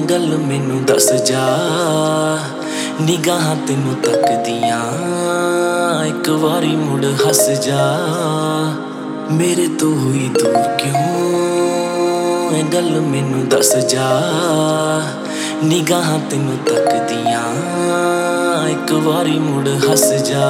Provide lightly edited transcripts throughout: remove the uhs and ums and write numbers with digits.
गल मैनू दस जा, निगाहां तैनू तकदियां एक वारी मुड़ हस जा। मेरे तो हुई दूर क्यों ए गल मैनू दस जा, निगाहां तैनू तकदियां एक वारी मुड़ हस जा।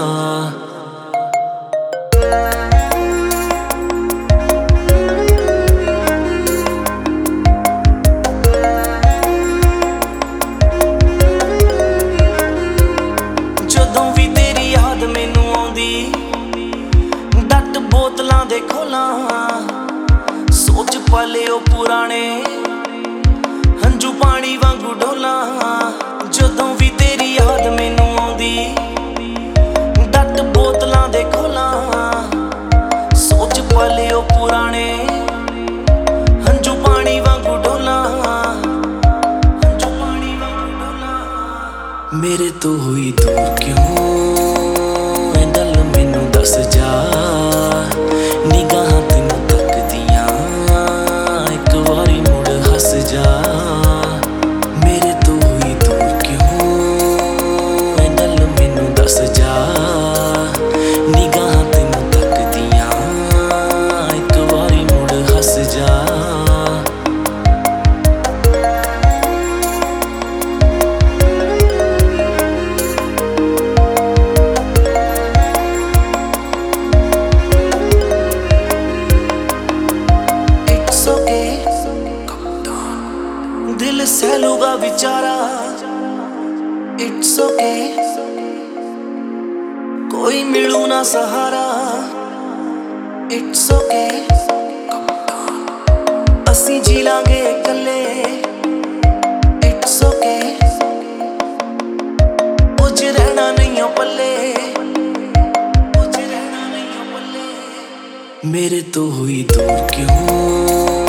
जदों भी तेरी याद मैनू आउंदी, डट बोतलां दे खोलां, सोच पाले ओ पुराने हंजू पानी वांगू डोलां। जदों भी तेरी याद मैनू आउंदी, डट बोतलां दे खोलां, सोच पाले ओ पुराने हंजू पानी वांगू डोलां, हंजू पानी वांगू डोलां। मेरे तो हुई दूर क्यों ए गल मैनू दस जा, निगाहां तैनू तकदियां एक वारी मुड़ हस जा। मेरे तो हुई दूर क्यों ए गल मैनू दस जा, निगाहां तैनू तकदियां एक वारी मुड़ हस जा। दिल सहलूगा बेचारा, इट्स ओके, कोई मिलू ना सहारा, इट्स ओके, असी जी लांगे कल्ले, इट्स ओके, कुछ रहना नहीं हो पल्ले, कुछ रहना नहीं हो पल्ले। मेरे तो हुई दूर क्यों